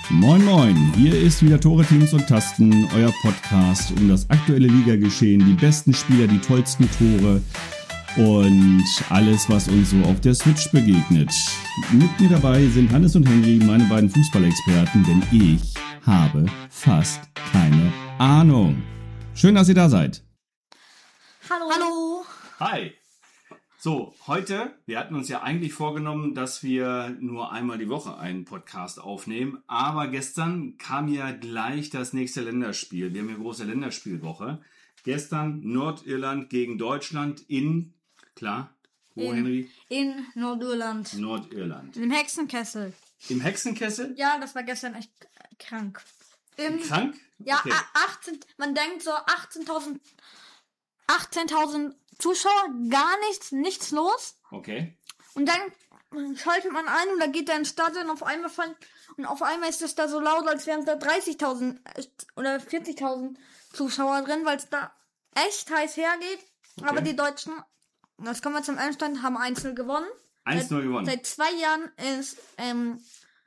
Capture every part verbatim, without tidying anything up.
Moin Moin, hier ist wieder Tore, Teams und Tasten, euer Podcast um das aktuelle Ligageschehen, die besten Spieler, die tollsten Tore und alles, was uns so auf der Switch begegnet. Mit mir dabei sind Hannes und Henry, meine beiden Fußballexperten, denn ich habe fast keine Ahnung. Schön, dass ihr da seid. Hallo. Hallo. Hi. So, heute, wir hatten uns ja eigentlich vorgenommen, dass wir nur einmal die Woche einen Podcast aufnehmen, aber gestern kam ja gleich das nächste Länderspiel. Wir haben ja große Länderspielwoche. Gestern Nordirland gegen Deutschland in, klar, wo, in, Henry? In Nordirland. Nordirland. Im Hexenkessel. Im Hexenkessel? Ja, das war gestern echt krank. Im, krank? Ja, okay. achtzehn, man denkt so achtzehntausend achtzehntausend Zuschauer, gar nichts, nichts los. Okay. Und dann schaltet man ein und da geht der ins Stadion auf einmal von, und auf einmal ist es da so laut, als wären da dreißigtausend oder vierzigtausend Zuschauer drin, weil es da echt heiß hergeht. Okay. Aber die Deutschen, das kommen wir zum Endstand, haben einzeln gewonnen. eins null gewonnen. Seit zwei Jahren ist, ähm,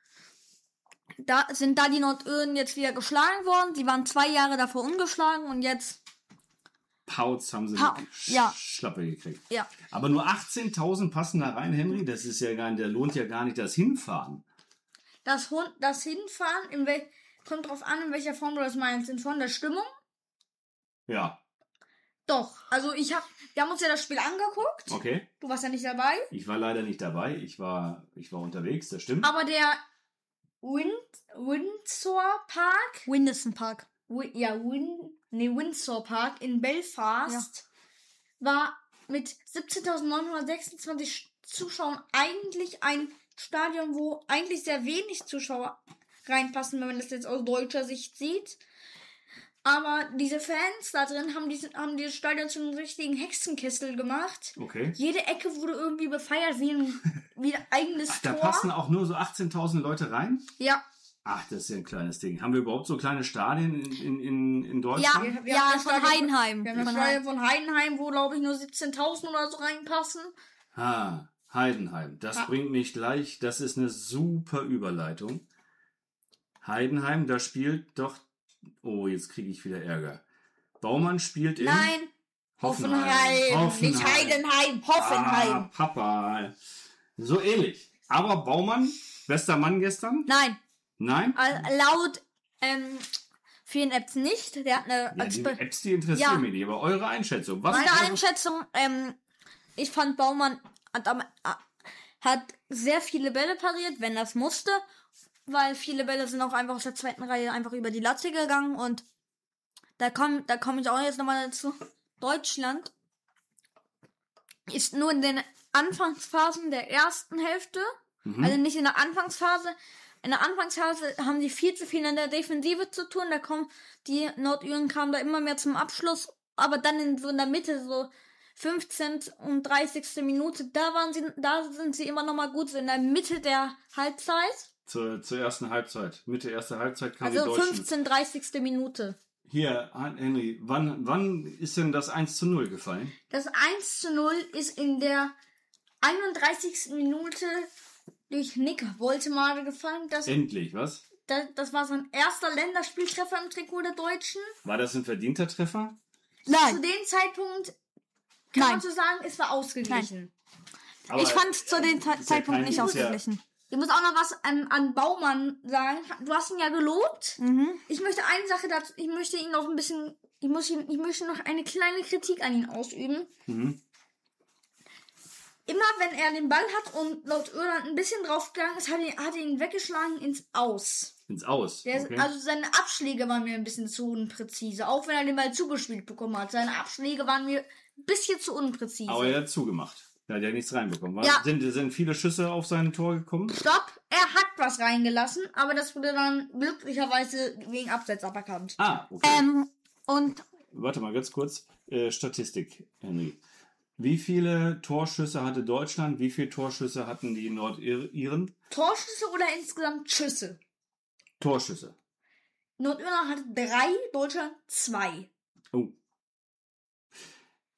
da sind da die Nordirren jetzt wieder geschlagen worden. Sie waren zwei Jahre davor ungeschlagen und jetzt Pauz haben sie pa- eine Sch- ja. Schlappe gekriegt. Ja. Aber nur achtzehntausend passen da rein, Henry. Das ist ja gar nicht, der lohnt ja gar nicht das Hinfahren. Das, Hund, das Hinfahren, in wel, kommt drauf an, in welcher Form du das meinst. In Form der Stimmung? Ja. Doch. Also ich hab, wir haben uns ja das Spiel angeguckt. Okay. Du warst ja nicht dabei. Ich war leider nicht dabei. Ich war, ich war unterwegs, das stimmt. Aber der Wind, Windsor Park. Windsor Park. Wi- ja, Win, nee, Windsor Park in Belfast ja. war mit siebzehntausendneunhundertsechsundzwanzig Zuschauern eigentlich ein Stadion, wo eigentlich sehr wenig Zuschauer reinpassen, wenn man das jetzt aus deutscher Sicht sieht. Aber diese Fans da drin haben, diese, haben dieses Stadion zu einem richtigen Hexenkessel gemacht. Okay. Jede Ecke wurde irgendwie befeiert wie ein, wie ein eigenes Ach, Tor. da passen auch nur so achtzehntausend Leute rein? Ja. Ach, das ist ja ein kleines Ding. Haben wir überhaupt so kleine Stadien in, in, in, in Deutschland? Ja, wir, wir ja von Stadion, Heidenheim. Wir haben das Stadion von von Heidenheim, wo, glaube ich, nur siebzehntausend oder so reinpassen. Ah, Heidenheim. Das ah. bringt mich gleich, das ist eine super Überleitung. Heidenheim, da spielt doch, oh, jetzt kriege ich wieder Ärger. Baumann spielt in... Nein, Hoffenheim. Hoffenheim. Hoffenheim. Nicht Heidenheim, Hoffenheim. Ah, Papa. So ähnlich. Aber Baumann, bester Mann gestern? Nein. Nein? Also, laut ähm, vielen Apps nicht. Der hat eine... Ja, die Apps, die interessieren ja. mich nicht, aber eure Einschätzung. Was Meine Einschätzung, ähm, ich fand Baumann hat, hat sehr viele Bälle pariert, wenn das musste, weil viele Bälle sind auch einfach aus der zweiten Reihe einfach über die Latte gegangen und da komme da komm ich auch jetzt nochmal dazu. Deutschland ist nur in den Anfangsphasen der ersten Hälfte, mhm. also nicht in der Anfangsphase. In der Anfangsphase haben die viel zu viel in der Defensive zu tun. Da kommen die Nordirren kamen da immer mehr zum Abschluss. Aber dann in so in der Mitte, so fünfzehnte und dreißigste Minute, da waren sie, da sind sie immer noch mal gut. So in der Mitte der Halbzeit. Zur, zur ersten Halbzeit. Mitte erster Halbzeit kamen also die Deutschen. Also fünfzehnte, dreißigste Minute. Hier, Henry, wann, wann ist denn das eins zu null gefallen? Das eins zu null ist in der einunddreißigsten Minute durch Nick Woltemade gefallen. Das, Endlich, was? Das, das war sein erster Länderspieltreffer im Trikot der Deutschen. War das ein verdienter Treffer? Nein. Zu dem Zeitpunkt kann Nein. man so sagen, es war ausgeglichen. Ich fand es zu dem Ta- Zeitpunkt ja nicht ausgeglichen. Ja. Ich muss auch noch was an, an Baumann sagen. Du hast ihn ja gelobt. Mhm. Ich möchte eine Sache dazu, ich möchte ihn noch ein bisschen, ich, muss ihn, ich möchte noch eine kleine Kritik an ihn ausüben. Mhm. Immer wenn er den Ball hat und laut Irland ein bisschen draufgegangen ist, hat er, hat er ihn weggeschlagen ins Aus. Ins Aus? Der, okay. Also seine Abschläge waren mir ein bisschen zu unpräzise. Auch wenn er den Ball zugespielt bekommen hat. Seine Abschläge waren mir ein bisschen zu unpräzise. Aber er hat zugemacht. Er hat ja nichts reinbekommen. War, ja. sind, sind viele Schüsse auf sein Tor gekommen? Stopp! Er hat was reingelassen, aber das wurde dann glücklicherweise wegen Abseits aberkannt. Ah, okay. Ähm, und... Warte mal, ganz kurz. Äh, Statistik, Henry. Wie viele Torschüsse hatte Deutschland? Wie viele Torschüsse hatten die Nordiren? Torschüsse oder insgesamt Schüsse? Torschüsse. Nordirland hatte drei, Deutschland zwei. Oh.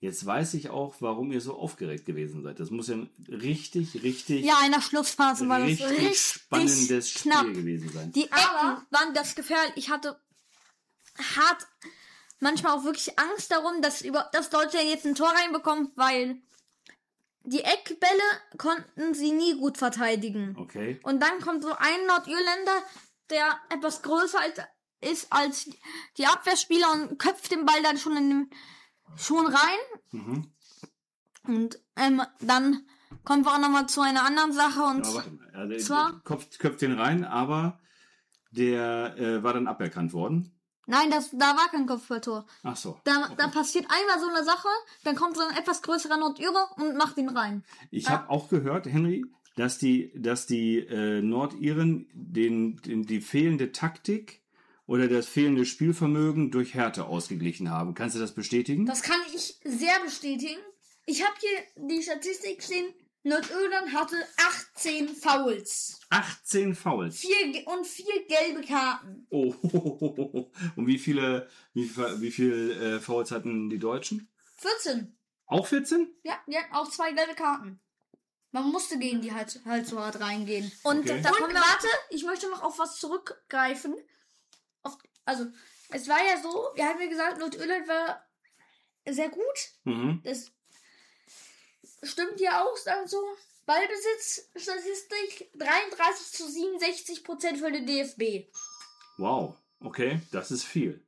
Jetzt weiß ich auch, warum ihr so aufgeregt gewesen seid. Das muss ja ein richtig, richtig, Ja, in der Schlussphase war das richtig, richtig spannendes knapp. Spiel gewesen sein. Die Ecken waren das gefährlich. Ich hatte hart manchmal auch wirklich Angst darum, dass über dass Deutschland jetzt ein Tor reinbekommt, weil die Eckbälle konnten sie nie gut verteidigen. Okay. Und dann kommt so ein Nordirländer, der etwas größer ist als die Abwehrspieler und köpft den Ball dann schon in den, schon rein. Mhm. Und ähm, dann kommen wir auch nochmal zu einer anderen Sache. Und Ja, warte mal. Also, zwar, köpft, köpft den rein, aber der äh, war dann aberkannt worden. nein, das, da war kein Kopfballtor. Ach so. Da, okay. da passiert einmal so eine Sache, dann kommt so ein etwas größerer Nordire und macht ihn rein. Ich habe auch gehört, Henry, dass die, dass die äh, Nordiren den, den, die fehlende Taktik oder das fehlende Spielvermögen durch Härte ausgeglichen haben. Kannst du das bestätigen? Das kann ich sehr bestätigen. Ich habe hier die Statistik stehen. Nordirland hatte achtzehn Fouls. achtzehn Fouls. Vier, und vier gelbe Karten. Oh. Und wie viele, wie, wie viel äh, Fouls hatten die Deutschen? vierzehn. Auch vierzehn? Ja, die hatten auch zwei gelbe Karten. Man musste gegen die halt, halt so hart reingehen. Und, Okay. da und warte, ich möchte noch auf was zurückgreifen. Auf, also, es war ja so, wir haben ja gesagt, Nordirland war sehr gut. Mhm. Das stimmt ja auch, also Ballbesitz, Statistik, dreiunddreißig zu siebenundsechzig Prozent für den D F B. Wow, okay, das ist viel.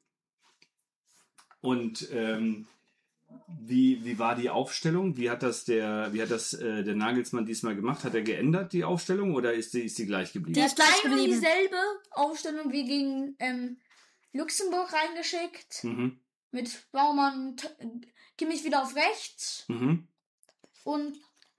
Und ähm, wie, wie war die Aufstellung? Wie hat das der, wie hat das äh, der Nagelsmann diesmal gemacht? Hat er geändert, die Aufstellung, oder ist die, ist die gleich geblieben? Die ist gleich geblieben. Dieselbe Aufstellung wie gegen ähm, Luxemburg reingeschickt. Mhm. Mit Baumann, T- Kimmich wieder auf rechts. Mhm. Und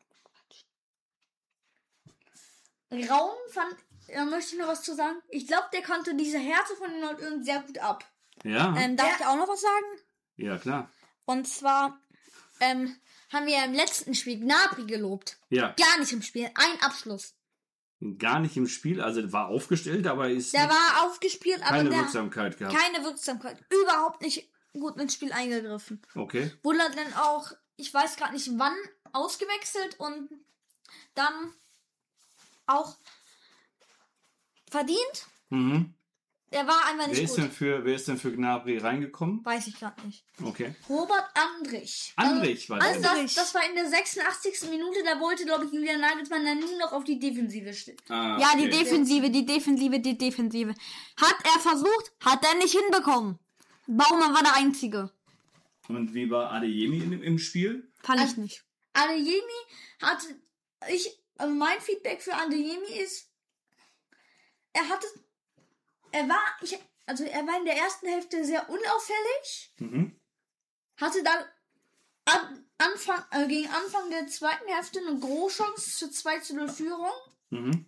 Raum fand, da möchte ich noch was zu sagen. Ich glaube, der konnte diese Härte von den Nordirren sehr gut ab. Ja. Ähm, darf Ja. ich auch noch was sagen? Ja, klar. Und zwar ähm, haben wir im letzten Spiel Gnabry gelobt. Ja. Gar nicht im Spiel. Ein Abschluss. Gar nicht im Spiel, also war aufgestellt, aber ist Der nicht, war aufgespielt, aber keine der Wirksamkeit gehabt. keine Wirksamkeit. Überhaupt nicht gut ins Spiel eingegriffen. Okay. Wurde dann auch, ich weiß gerade nicht wann, ausgewechselt und dann auch verdient. Mhm. Der war einfach nicht Wer ist, gut. denn für, wer ist denn für Gnabry reingekommen? Weiß ich gerade nicht. Okay. Robert Andrich. Andrich war Also das. das, das war in der sechsundachtzigsten Minute, da wollte, glaube ich, Julian Nagelsmann dann nur noch auf die Defensive stehen. Ah, Ja, okay. die Defensive, die Defensive, die Defensive. Hat er versucht, hat er nicht hinbekommen. Baumann war der Einzige. Und wie war Adeyemi im, im Spiel? Fand ich nicht. Adeyemi hatte, ich, also mein Feedback für Adeyemi ist, er hatte, er war, ich, also er war in der ersten Hälfte sehr unauffällig, Mhm. hatte dann an, Anfang, äh, gegen Anfang der zweiten Hälfte eine Großchance zur zwei zu null Führung. Mhm.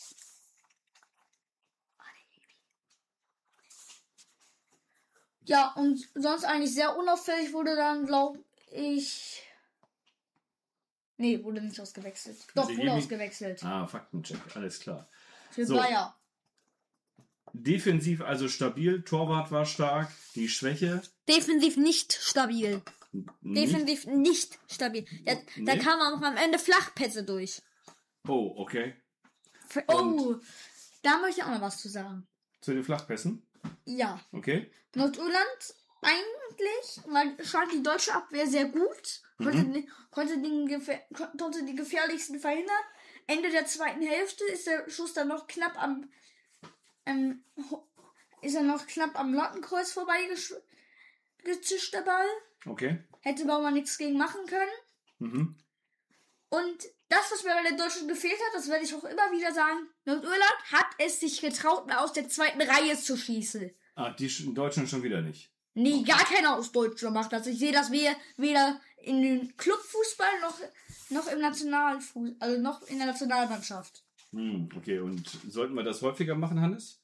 Ja, und sonst eigentlich sehr unauffällig wurde dann, glaube ich. Nee, wurde nicht ausgewechselt. Doch, wurde Adeyemi? ausgewechselt. Ah, Faktencheck, alles klar. Für so. Bayer. Defensiv also stabil, Torwart war stark, die Schwäche. Defensiv nicht stabil. Nicht. Defensiv nicht stabil. Da, da Nee. kamen auch am Ende Flachpässe durch. Oh, okay. Für, oh, da möchte ich auch noch was zu sagen. Zu den Flachpässen? Ja. Okay. Nordirland eigentlich, weil stand die deutsche Abwehr sehr gut, konnte, Mhm. die- konnte, den gefähr, konnte die gefährlichsten verhindern. Ende der zweiten Hälfte ist der Schuss dann noch knapp am ähm, ho- ist er noch knapp am Lottenkreuz vorbeigezischt, der Ball. Okay. Hätte Baumann nichts gegen machen können. Mhm. Und das, was mir bei den Deutschen gefehlt hat, das werde ich auch immer wieder sagen, Nordirland hat es sich getraut, mehr aus der zweiten Reihe zu schießen. Ah, die Sch- Deutschen schon wieder nicht. Nee, gar keiner aus Deutschland macht das. Ich sehe das weder, weder in den Clubfußball noch, noch im Nationalfußball, also noch in der Nationalmannschaft. Hm, okay, und sollten wir das häufiger machen, Hannes?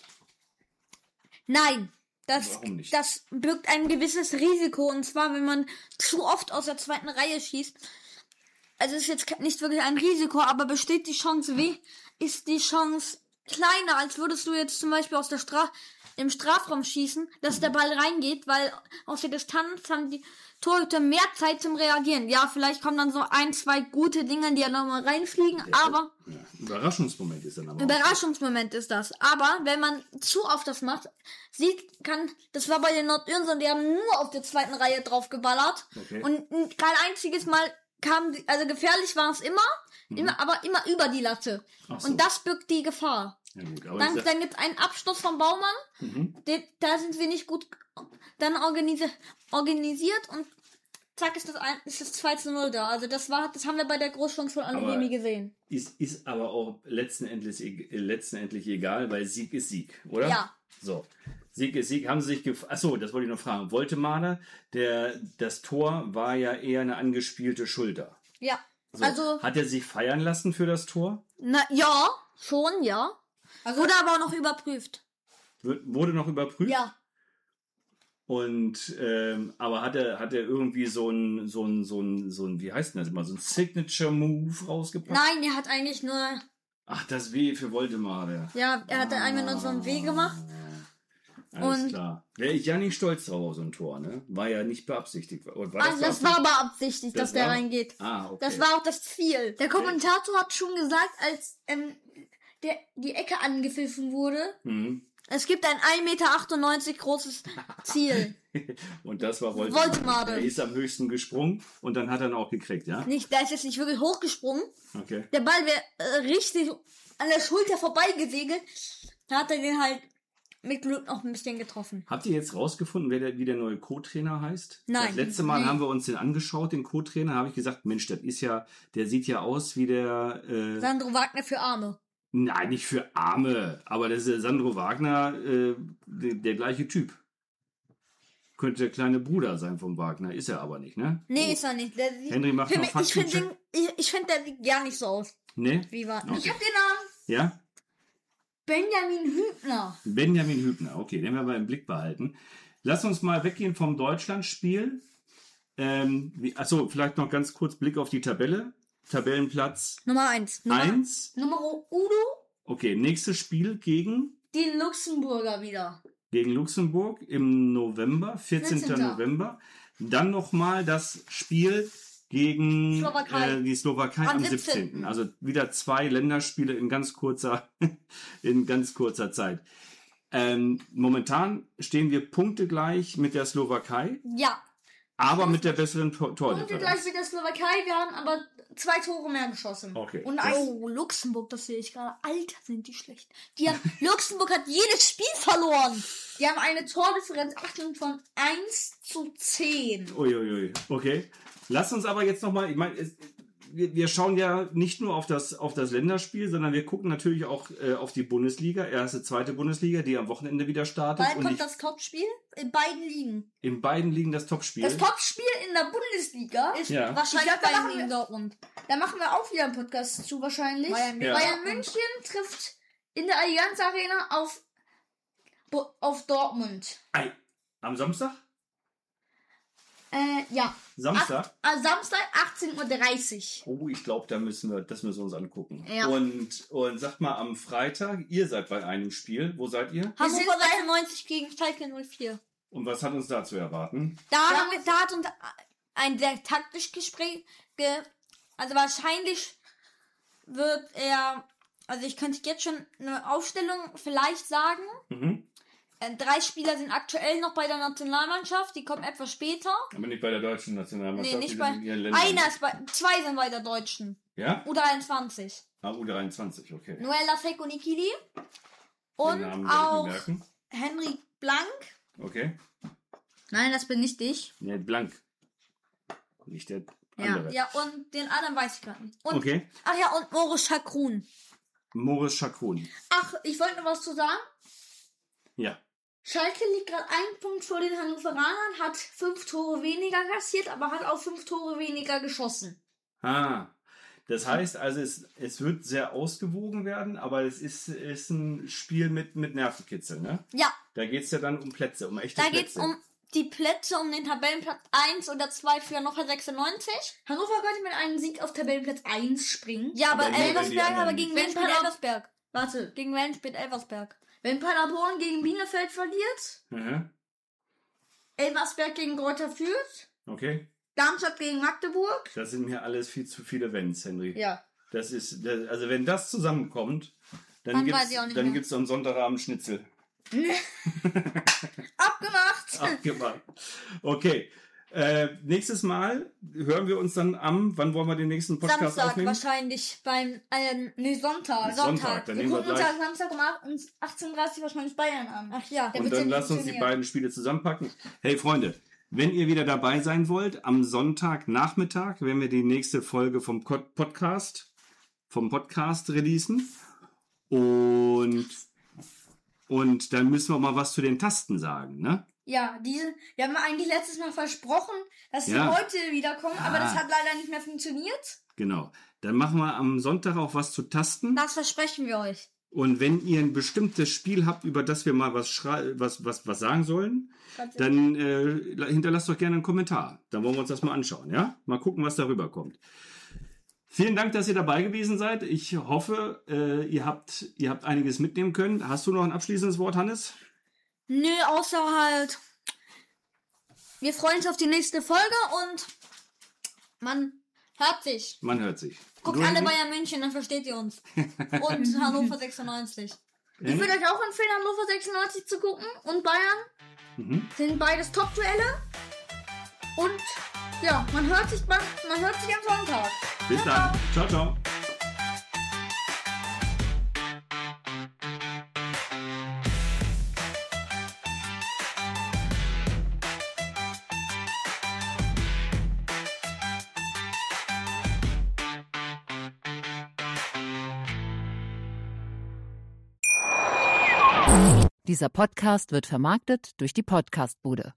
Nein, das, Warum nicht? das birgt ein gewisses Risiko. Und zwar, wenn man zu oft aus der zweiten Reihe schießt. Also ist jetzt nicht wirklich ein Risiko, aber besteht die Chance, wie ist die Chance kleiner, als würdest du jetzt zum Beispiel aus der Stra im Strafraum schießen, dass der Ball reingeht, weil aus der Distanz haben die Torhüter mehr Zeit zum Reagieren. Ja, vielleicht kommen dann so ein, zwei gute Dinge, die ja nochmal reinfliegen, Ja, aber... Ja. Überraschungsmoment ist dann aber Überraschungsmoment ist das. Aber wenn man zu oft das macht, sieht, kann, das war bei den Nordirren so, die haben nur auf der zweiten Reihe drauf geballert. Okay. Und kein einziges Mal kam, die, also gefährlich war es immer, mhm. immer, aber immer über die Latte. Ach so. Und das birgt die Gefahr. Ja, gut, aber Dann, ich sag- dann gibt es einen Abschluss von Baumann, Mhm. den, da sind wir nicht gut dann organisi organisiert und zack ist das, ein, ist das zwei zu null da. Also das war, das haben wir bei der Großchance von Aber- Aluremi gesehen. Ist, ist aber auch letztendlich, e- letztendlich egal, weil Sieg ist Sieg, oder? Ja. So. Sieg ist Sieg. Haben Sie sich gef Achso, das wollte ich noch fragen. Woltemade, der, das Tor war ja eher eine angespielte Schulter. Ja. So. Also, Hat er sich feiern lassen für das Tor? na, ja, schon, ja. Wurde aber auch noch überprüft. W wurde noch überprüft? Ja. Und, ähm, aber hat er, hat er irgendwie so ein, so ein, so ein, so ein, wie heißt denn das immer, so ein Signature-Move rausgebracht? Nein, er hat eigentlich nur, Ach, das W für Woltemade. ja, er hat einmal nur so einen W gemacht. Alles Und- klar. Wäre ich ja nicht stolz drauf auf so ein Tor, ne? War ja nicht beabsichtigt. Oder war Ah, das war beabsichtigt, Das dass der war- reingeht. Ah, okay. Das war auch das Ziel. Der Kommentator hat schon gesagt, als ähm, der, die Ecke angepfiffen wurde, Mhm. es gibt ein ein Meter achtundneunzig großes Ziel. Und das war Woltemade. Woltemade. Er ist am höchsten gesprungen und dann hat er ihn auch gekriegt, ja? Nicht, der ist jetzt nicht wirklich hochgesprungen. Okay. Der Ball wäre äh, richtig an der Schulter vorbeigesegelt. Da hat er den halt mit Glück noch ein bisschen getroffen. Habt ihr jetzt rausgefunden, wer der, wie der neue Co-Trainer heißt? Nein. Das letzte Mal Nee. haben wir uns den angeschaut, den Co-Trainer. Habe ich gesagt, Mensch, das ist ja, der sieht ja aus wie der... Äh, Sandro Wagner für Arme. Nein, nicht für Arme, aber das ist der Sandro Wagner, äh, der, der gleiche Typ. Könnte der kleine Bruder sein vom Wagner, ist er aber nicht, ne? Nee, Oh. ist er nicht. Der sieht, Henry macht für noch mich, ich finde Faktencheck. den, ich, ich find, der sieht gar nicht so aus. Ne? Wie war Okay. Ich hab den Namen Ja? Benjamin Hübner. Benjamin Hübner, okay, den werden wir im Blick behalten. Lass uns mal weggehen vom Deutschlandspiel. Ähm, wie, achso, vielleicht noch ganz kurz Blick auf die Tabelle. Tabellenplatz Nummer eins. Nummer, eins. Nummer Udo, Okay, nächstes Spiel gegen, die Luxemburger wieder. gegen Luxemburg im November, vierzehnten vierzehnten November. Dann nochmal das Spiel gegen Slowakei. Äh, die Slowakei Am am siebzehnten siebzehnten. Also wieder zwei Länderspiele in ganz kurzer, in ganz kurzer Zeit. Ähm, momentan stehen wir punktegleich mit der Slowakei, Ja. aber mit der besseren Tor Und wir gleich Tordifferenz. mit der Slowakei, wir haben aber zwei Tore mehr geschossen. Okay. Und oh, Luxemburg, das sehe ich gerade. Alter, sind die schlecht. Die haben, Luxemburg hat jedes Spiel verloren. Die haben eine Tordifferenz Achtung von eins zu zehn. Uiuiui, okay. Lass uns aber jetzt nochmal, ich meine, es- wir, wir schauen ja nicht nur auf das, auf das Länderspiel, sondern wir gucken natürlich auch äh, auf die Bundesliga, erste, zweite Bundesliga, die am Wochenende wieder startet. Bald Und kommt ich, das Topspiel in beiden Ligen. in beiden Ligen das Topspiel. Das Topspiel in der Bundesliga ist Ja. wahrscheinlich Ich glaub, da Bayern machen gegen wir- Dortmund. Da machen wir auch wieder einen Podcast zu wahrscheinlich. Bayern, Ja. Bayern München trifft in der Allianz Arena auf, Bo- auf Dortmund. Ei, am Samstag? Äh, ja. Samstag? Ach, äh, Samstag achtzehn Uhr dreißig. Oh, ich glaube, da müssen wir, das müssen wir uns angucken. Ja. Und, und sagt mal, am Freitag, ihr seid bei einem Spiel. Wo seid ihr? Hannover sind bei- sechsundneunzig gegen Schalke null vier. Und was hat uns da zu erwarten? Da, Ja. haben wir, da hat uns ein sehr taktisch Gespräch, ge, also wahrscheinlich wird er, also ich könnte jetzt schon eine Aufstellung vielleicht sagen. Mhm. Äh, Drei Spieler sind aktuell noch bei der Nationalmannschaft, die kommen etwas später. Aber nicht bei der deutschen Nationalmannschaft. Nee, nicht die bei, sind in ihren Ländern. einer ist bei, zwei sind bei der Deutschen. Ja? U dreiundzwanzig. Ah, U dreiundzwanzig, okay. Noel Lasek und Nikili. Den Und Namen werde ich auch mir merken. Henry Blank. Okay. Nein, das bin nicht ich. Nee, blank. Nicht der Ja. andere. Ja, und den anderen weiß ich gerade nicht. Und, Okay. Ach ja, und Moritz Schakrun. Morris Chacun. Ach, ich wollte noch was zu sagen. Ja. Schalke liegt gerade einen Punkt vor den Hannoveranern, hat fünf Tore weniger kassiert, aber hat auch fünf Tore weniger geschossen. Ah. Das heißt also, es, es wird sehr ausgewogen werden, aber es ist, ist ein Spiel mit, mit Nervenkitzel, ne? Ja, Da geht es ja dann um Plätze, um echte da Plätze. geht's um die Plätze, um den Tabellenplatz eins oder zwei für Hannover sechsundneunzig. Hannover könnte mit einem Sieg auf Tabellenplatz eins springen. Ja, aber, Aber nur, wenn die Elversberg, anderen- aber gegen wen Wenn spielt Pader- Elversberg? Warte, Gegen wen spielt Elversberg? Wenn Paderborn gegen Bielefeld verliert, Aha. Elversberg gegen Greuther Fürth, Okay. Darmstadt gegen Magdeburg. Das sind mir alles viel zu viele Wenns, Henry. Ja. Das ist, das, also wenn das zusammenkommt, dann, Dann gibt's, weiß ich auch nicht dann mehr. gibt's am Sonntagabend Schnitzel. Abgemacht. Abgemacht. Okay. Äh, nächstes Mal hören wir uns dann am, wann wollen wir den nächsten Podcast Samstag aufnehmen? wahrscheinlich beim, ähm, nee, Sonntag. Sonntag, Sonntag. dann Wir nehmen wir gucken uns gleich. am Samstag um achtzehn Uhr dreißig wahrscheinlich Bayern an. Ach ja. Der Und wird dann ja lasst uns die funktionieren. beiden Spiele zusammenpacken. Hey Freunde, wenn ihr wieder dabei sein wollt, am Sonntagnachmittag werden wir die nächste Folge vom Ko- Podcast, vom Podcast releasen. Und, und dann müssen wir mal was zu den Tasten sagen, ne? Ja, diese, wir haben eigentlich letztes Mal versprochen, dass sie Ja. heute wiederkommen, aber das Ah. hat leider nicht mehr funktioniert. Genau. Dann machen wir am Sonntag auch was zu Tasten. Das versprechen wir euch. Und wenn ihr ein bestimmtes Spiel habt, über das wir mal was, schrei- was, was, was sagen sollen, dann äh, hinterlasst doch gerne einen Kommentar. Dann wollen wir uns das mal anschauen, ja? Mal gucken, was darüber kommt. Vielen Dank, dass ihr dabei gewesen seid. Ich hoffe, äh, ihr habt, ihr habt einiges mitnehmen können. Hast du noch ein abschließendes Wort, Hannes? Nö, außer halt. Wir freuen uns auf die nächste Folge und man hört sich. Man hört sich. Guckt Du, alle Henry? Bayern München, dann versteht ihr uns. Und Hannover sechsundneunzig. Ich würde euch auch empfehlen, Hannover sechsundneunzig zu gucken und Bayern. Mhm. Sind beides Top-Duelle. Und ja, man hört sich, man, man hört sich am Sonntag. Bis dann. Ciao, ciao. Dieser Podcast wird vermarktet durch die Podcastbude.